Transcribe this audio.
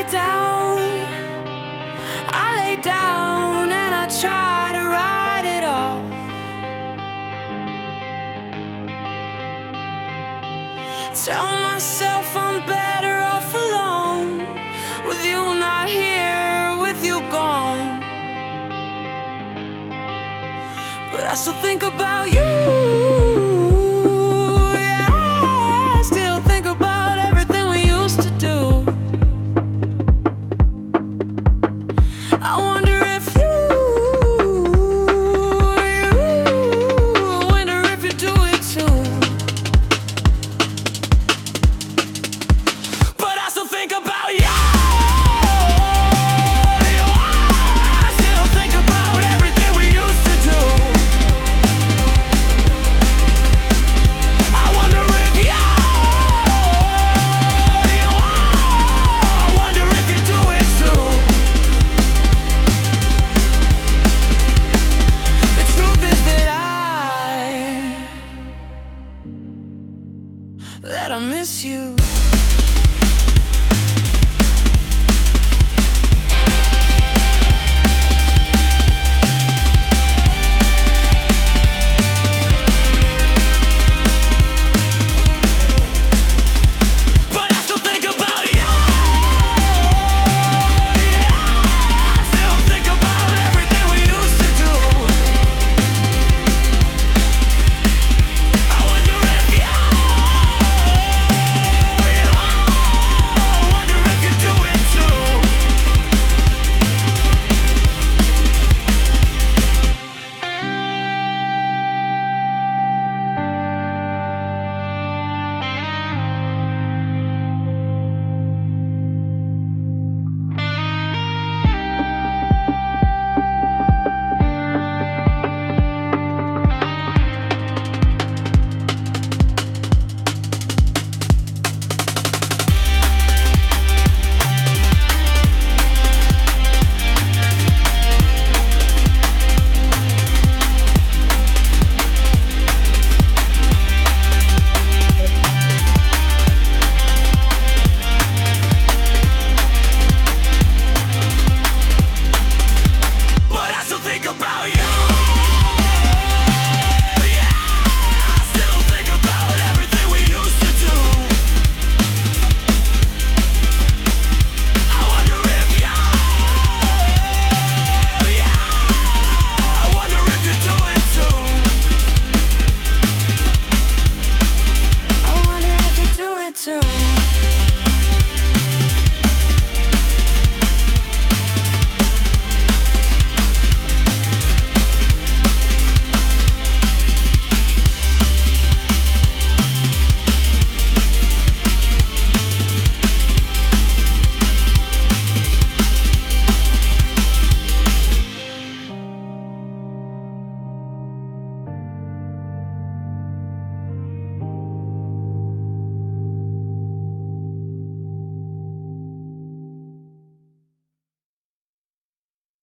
lay down and I try to write it off. Tell myself I'm better off alone, with you not here, with you gone. But I still think about you. Yeah, I still think about everything we used to do. I wonder if wonder if you do it too. But I still think about you. I still think about everything we used to do. I wonder if I wonder if you do it too. The truth is that I miss you.